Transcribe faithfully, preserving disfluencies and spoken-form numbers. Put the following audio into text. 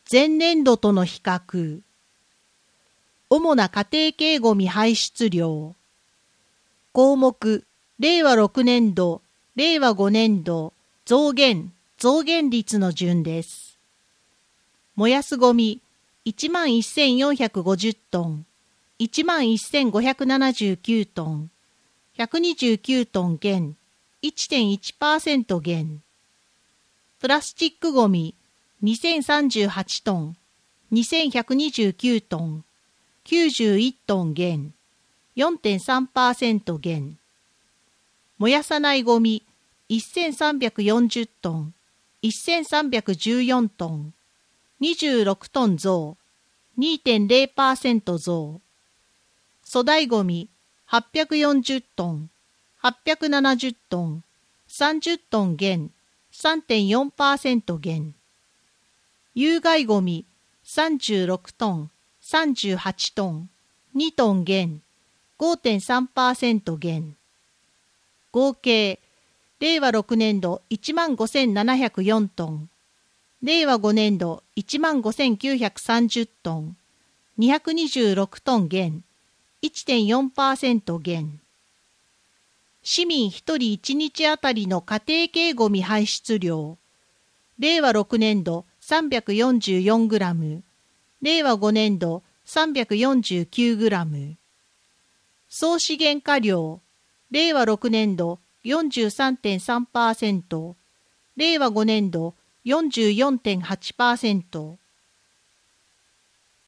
前年度との比較。主な家庭系ゴミ排出量。項目、れいわろくねんど、れいわごねんど、増減、増減率の順です。燃やすゴミ、いちまんせんよんひゃくごじゅうトン、いちまんせんごひゃくななじゅうきゅうトン、ひゃくにじゅうきゅうトン減、いってんいちパーセント 減。プラスチックゴミ、にせんさんじゅうはちトン、にせんひゃくにじゅうきゅうトン、きゅうじゅういちトン減、よんてんさんパーセント 減。燃やさないゴミ、せんさんびゃくよんじゅうトン、せんさんびゃくじゅうよんトン、にじゅうろくトン増、にてんれいパーセント 増。粗大ゴミ、はっぴゃくよんじゅうトン、はっぴゃくななじゅうトン、さんじゅうトン減、さんてんよんパーセント 減。有害ゴミ、さんじゅうろくトン、さんじゅうはちトン、にトン減、ごてんさんパーセント 減。合計、れいわろくねんどいちまんごせんななひゃくよんトン、れいわごねんどいちまんごせんきゅうひゃくさんじゅうトン、にひゃくにじゅうろくトン減、いってんよんパーセント 減。市民ひとりいちにちあたりの家庭系ゴミ排出量。れいわろくねんどさんびゃくよんじゅうよんグラム、れいわごねんどさんびゃくよんじゅうきゅうグラム。総資源化量。れいわろくねんど よんじゅうさんてんさんパーセント、れいわごねんど よんじゅうよんてんはちパーセント。